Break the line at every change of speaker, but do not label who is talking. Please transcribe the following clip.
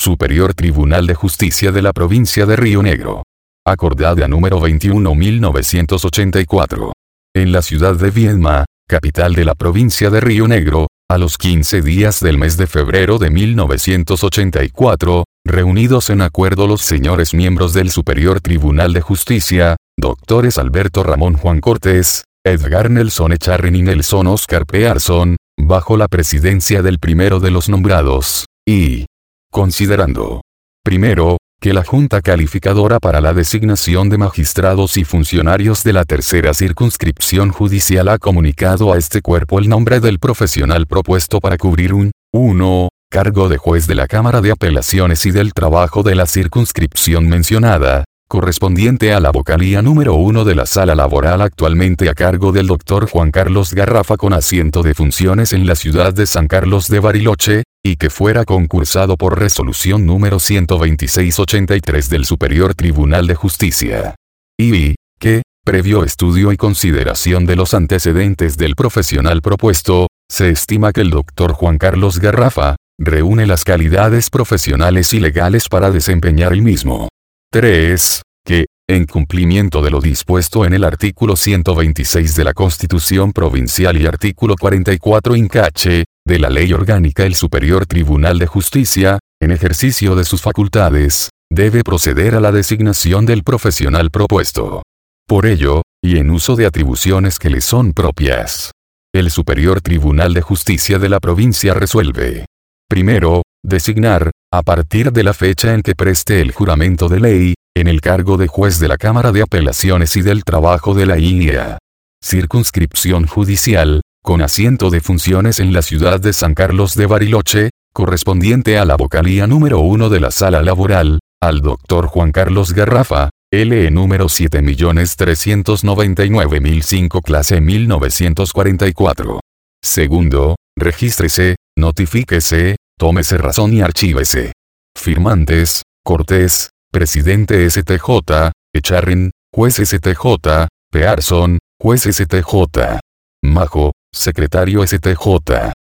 Superior Tribunal de Justicia de la Provincia de Río Negro. Acordada número 21.1984. En la ciudad de Viedma, capital de la provincia de Río Negro, a los 15 días del mes de febrero de 1984, reunidos en acuerdo los señores miembros del Superior Tribunal de Justicia, doctores Alberto Ramón Juan Cortés, Edgar Nelson Echarrin y Nelson Oscar Pearson, bajo la presidencia del primero de los nombrados, y considerando: primero, que la Junta Calificadora para la designación de magistrados y funcionarios de la tercera circunscripción judicial ha comunicado a este cuerpo el nombre del profesional propuesto para cubrir un 1. Cargo de juez de la Cámara de Apelaciones y del Trabajo de la circunscripción mencionada, correspondiente a la vocalía número 1 de la Sala Laboral, actualmente a cargo del Dr. Juan Carlos Garrafa, con asiento de funciones en la ciudad de San Carlos de Bariloche, y que fuera concursado por resolución número 12683 del Superior Tribunal de Justicia. Y que, previo estudio y consideración de los antecedentes del profesional propuesto, se estima que el Dr. Juan Carlos Garrafa reúne las calidades profesionales y legales para desempeñar el mismo. 3. Que, en cumplimiento de lo dispuesto en el artículo 126 de la Constitución Provincial y artículo 44 incache de la Ley Orgánica, el Superior Tribunal de Justicia, en ejercicio de sus facultades, debe proceder a la designación del profesional propuesto. Por ello, y en uso de atribuciones que le son propias, el Superior Tribunal de Justicia de la provincia resuelve: primero, designar, a partir de la fecha en que preste el juramento de ley, en el cargo de juez de la Cámara de Apelaciones y del Trabajo de la INEA circunscripción judicial, con asiento de funciones en la ciudad de San Carlos de Bariloche, correspondiente a la vocalía número 1 de la Sala Laboral, al Dr. Juan Carlos Garrafa, LE número 7.399.005, clase 1944. Segundo, regístrese, notifíquese, tómese razón y archívese. Firmantes: Cortés, presidente STJ, Echarrin, juez STJ, Pearson, juez STJ. Majo, secretario STJ.